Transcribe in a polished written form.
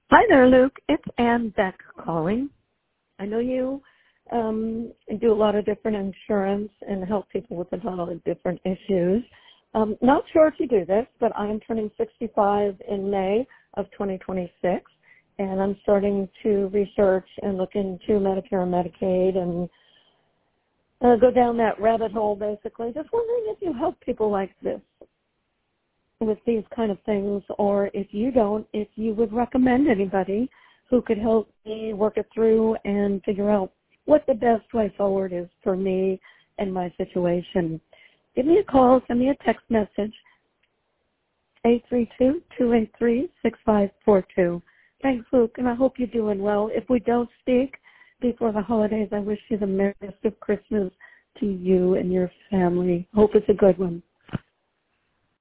Hi there, Luke. It's Ann Beck calling. I know you do a lot of different insurance and help people with a lot of different issues. Not sure if you do this, but I'm turning 65 in May of 2026, and I'm starting to research and look into Medicare and Medicaid and go down that rabbit hole, basically. Just wondering if you help people like this with these kind of things, or if you don't, if you would recommend anybody who could help me work it through and figure out what the best way forward is for me and my situation. Give me a call, send me a text message, 832-283-6542. Thanks, Luke, and I hope you're doing well. If we don't speak before the holidays, I wish you the merriest of Christmas to you and your family. Hope it's a good one.